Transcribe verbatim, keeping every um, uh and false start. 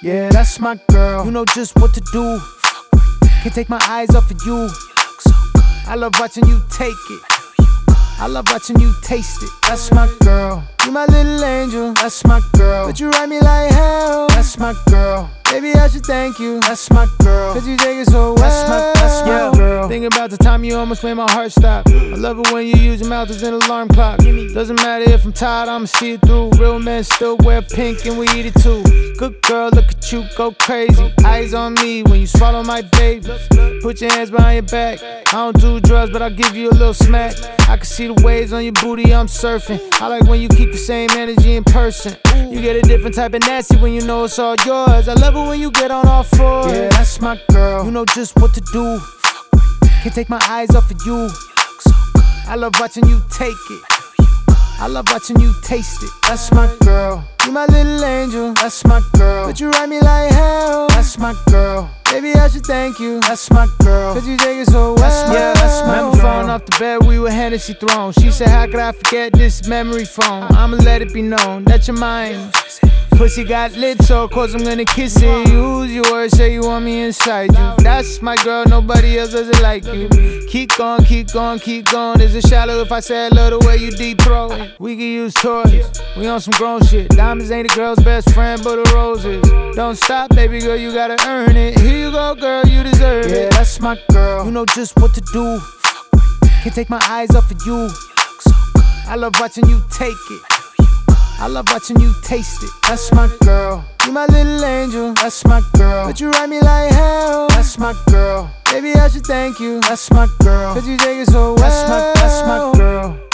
Yeah, that's my girl. You know just what to do. Can't take my eyes off of you. I love watching you take it. I love watching you taste it. That's my girl. You my little angel. That's my girl. But you ride me like hell. That's my girl. Baby, I should thank you. That's my girl. Cause you take it so well. That's my, that's my yeah. girl. Thinking about the time you almost made my heart stop. I love it when you use your mouth as an alarm clock. Doesn't matter if I'm tired, I'ma see it through. Real men still wear pink and we eat it too. Good girl, look at you, go crazy. Eyes on me when you swallow my baby. Put your hands behind your back. I don't do drugs, but I'll give you a little smack. I can see the waves on your booty, I'm surfing. I like when you keep the same energy in person. You get a different type of nasty when you know it's all yours. I love it when you get on all fours. Yeah, that's my girl. You know just what to do. Can't take my eyes off of you. I love watching you take it. I love watching you taste it. That's my girl. You my little angel. That's my girl. But you ride me like hell. That's my girl. Baby, I should thank you. That's my girl. Cause you take it so well. That's my, yeah, that's my Remember falling off the bed, we were Hennessy thrown. She said, how could I forget this memory phone? I'ma let it be known that you're mine. Pussy got lit, so of course I'm gonna kiss it. Use your words, say you want me inside you. That's my girl, nobody else does it like you. Keep going, keep going, keep going. Is it shallow if I say I love the way you deep throw it? We can use toys, we on some grown shit. Diamonds ain't a girl's best friend, but the roses. Don't stop, baby girl, you gotta earn it. Here you go, girl, you deserve it. Yeah, that's my girl. You know just what to do. Can't take my eyes off of you. I love watching you take it. I love watching you taste it. That's my girl. You my little angel. That's my girl. But you ride me like hell. That's my girl. Baby, I should thank you. That's my girl. Cause you take it so well. That's my, that's my girl.